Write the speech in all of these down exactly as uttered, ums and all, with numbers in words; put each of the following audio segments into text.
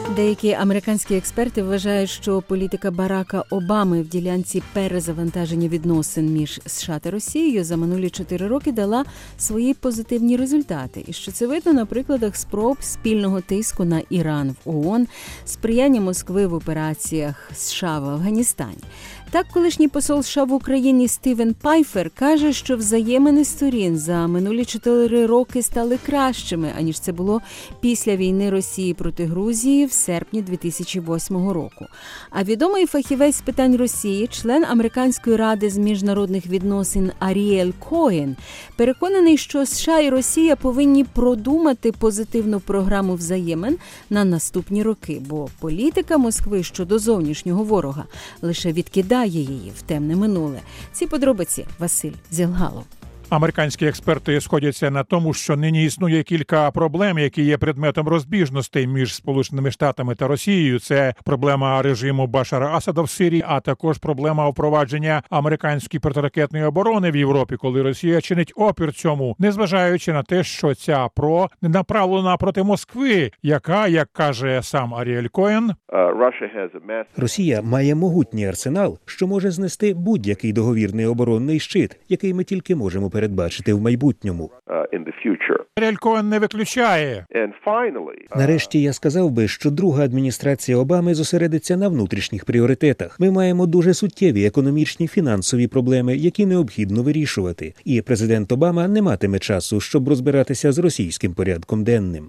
Деякі американські експерти вважають, що політика Барака Обами в ділянці перезавантаження відносин між США та Росією за минулі чотири роки дала свої позитивні результати. І що це видно на прикладах спроб спільного тиску на Іран в ООН, сприяння Москви в операціях США в Афганістані. Так, колишній посол США в Україні Стівен Пайфер каже, що взаємини сторін за минулі чотири роки стали кращими, аніж це було після війни Росії проти Грузії в серпні дві тисячі восьмого року. А відомий фахівець з питань Росії, член Американської ради з міжнародних відносин Аріель Коен, переконаний, що США і Росія повинні продумати позитивну програму взаємин на наступні роки, бо політика Москви щодо зовнішнього ворога лише відкидає її в темне минуле. Ці подробиці Василь Зілгалов. Американські експерти сходяться на тому, що нині існує кілька проблем, які є предметом розбіжностей між Сполученими Штатами та Росією. Це проблема режиму Башара Асада в Сирії, а також проблема впровадження американської протиракетної оборони в Європі, коли Росія чинить опір цьому, незважаючи на те, що ця ПРО не направлена проти Москви, яка, як каже сам Аріель Коен, Росія має могутній арсенал, що може знести будь-який договірний оборонний щит, який ми тільки можемо передбачити в майбутньому. Аріель Коен не виключає. Нарешті я сказав би, що друга адміністрація Обами зосередиться на внутрішніх пріоритетах. Ми маємо дуже суттєві економічні, фінансові проблеми, які необхідно вирішувати. І президент Обама не матиме часу, щоб розбиратися з російським порядком денним.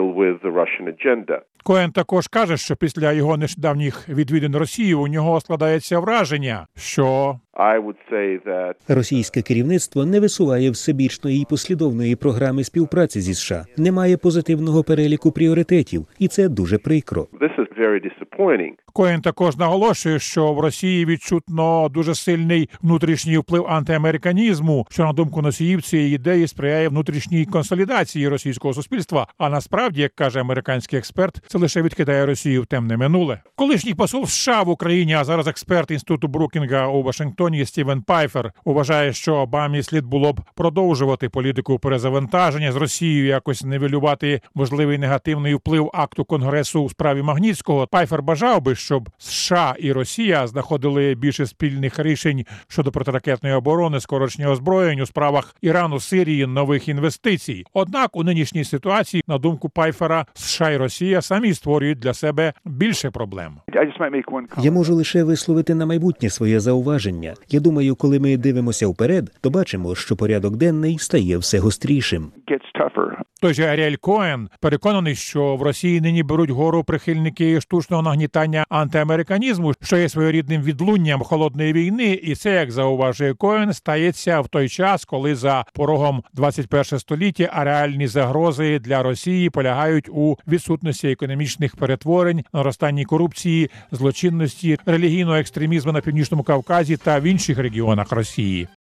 Коен також каже, що після його нещодавніх відвідин Росії у нього складається враження, що російське керівництво не висуває всебічної і послідовної програми співпраці зі США, немає позитивного переліку пріоритетів, і це дуже прикро. Коен також наголошує, що в Росії відчутно дуже сильний внутрішній вплив антиамериканізму, що, на думку носіїв цієї ідеї, сприяє внутрішній консолідації російського суспільства, а насправді, як каже американський експерт, це лише відкидає Росію в темне минуле. Колишній посол США в Україні, а зараз експерт Інституту Брукінга у Вашингтоні Стівен Пайфер, вважає, що Обамі слід було б продовжувати політику перезавантаження з Росією, якось нівелювати можливий негативний вплив акту Конгресу у справі Магнітського. Пайфер бажав би, щоб США і Росія знаходили більше спільних рішень щодо протиракетної оборони, скорочення озброєнь у справах Ірану, Сирії, нових інвестицій. Однак у нинішній ситуації, на думку Пайфера, США і Росія самі створюють для себе більше проблем. Я можу лише висловити на майбутнє своє зауваження. Я думаю, коли ми дивимося вперед, то бачимо, що порядок денний стає все гострішим. Той же Аріель Коен переконаний, що в Росії нині беруть гору прихильники штучного нагнітання антиамериканізму, що є своєрідним відлунням холодної війни, і це, як зауважує Коен, стається в той час, коли за порогом двадцять першого століття, а реальні загрози для Росії полягають у відсутності економічних перетворень, наростанні корупції, злочинності, релігійного екстремізму на Північному Кавказі та в інших регіонах Росії.